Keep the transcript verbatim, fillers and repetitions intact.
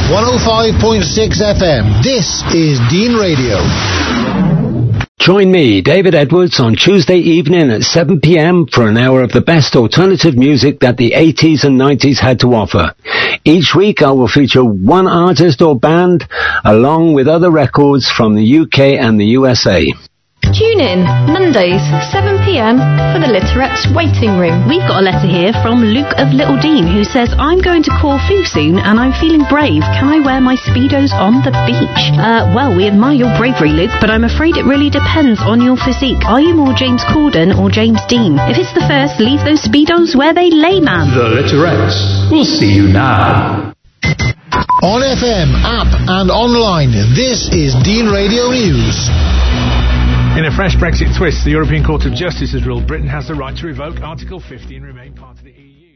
one oh five point six F M. This is Dean Radio. Join me, David Edwards, on Tuesday evening at seven p.m. for an hour of the best alternative music that the eighties and nineties had to offer. Each week I will feature one artist or band along with other records from the U K and the U S A. Tune in Mondays, seven p.m. for the Litterettes Waiting Room. We've got a letter here from Luke of Little Dean, who says, I'm going to Corfu soon and I'm feeling brave. Can I wear my Speedos on the beach? Uh, well, we admire your bravery, Luke, but I'm afraid it really depends on your physique. Are you more James Corden or James Dean? If it's the first, leave those Speedos where they lay, man. The Litterettes. We'll see you now. On F M, app and online, this is Dean Radio News. In a fresh Brexit twist, the European Court of Justice has ruled Britain has the right to revoke Article fifty and remain part of the E U.